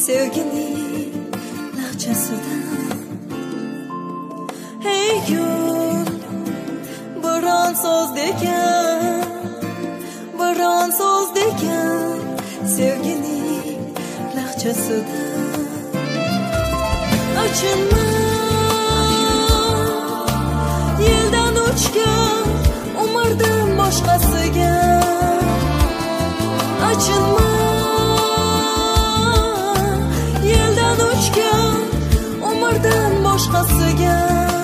sevgining lahjasidan. Hey gul, biron so'z degan, biron so'z degan, sevgining lahjasidan. Achinma, yildan o'chgan umrdan boshqasiga. Achinma, yildan o'chgan umrdan boshqasiga.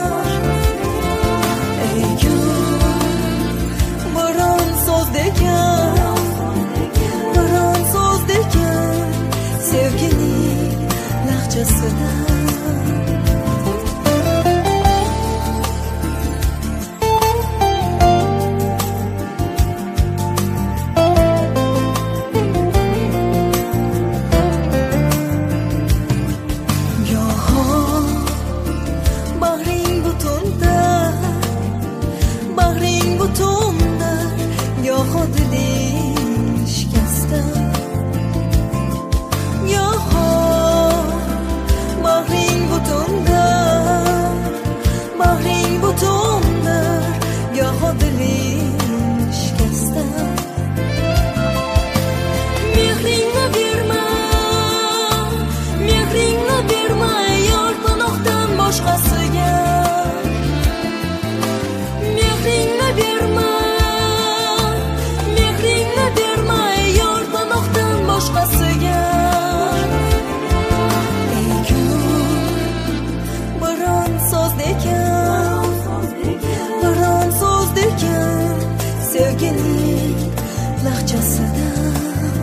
Ey gul, biron so'z degan, biron so'z degan, sevgining lahjasidan. Goho diling shikasta, goho bag'ring butundir, bag'ring butundir, goho diling shikasta. Mehringni berma, mehringni berma, yor panohdan boshqasiga. Mehringni berma, boshqasiga. Ey gul, biron so'z degan, biron so'z degan, sevgining lahjasidan.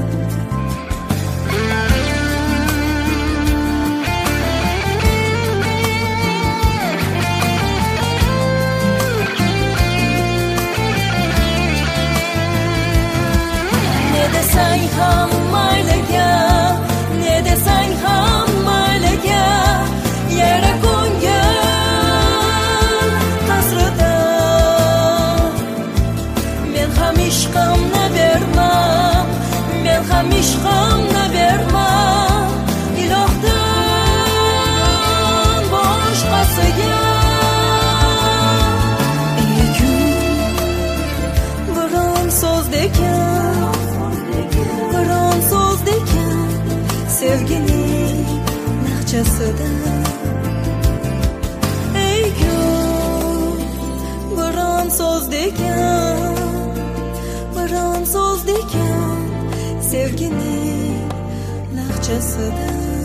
Ne desang ham mayliga, ne desang ham mayliga, yara ko'ngil qasrida. Men ham ishqimni bermam, men ham ishqimni bermam, ilohdan boshqasiga. Ey gul, biron so'z degan, biron so'z degan, sevgining lahjasidan. Ey gul, biron so'z degan, biron so'z degan, sevgining lahjasidan.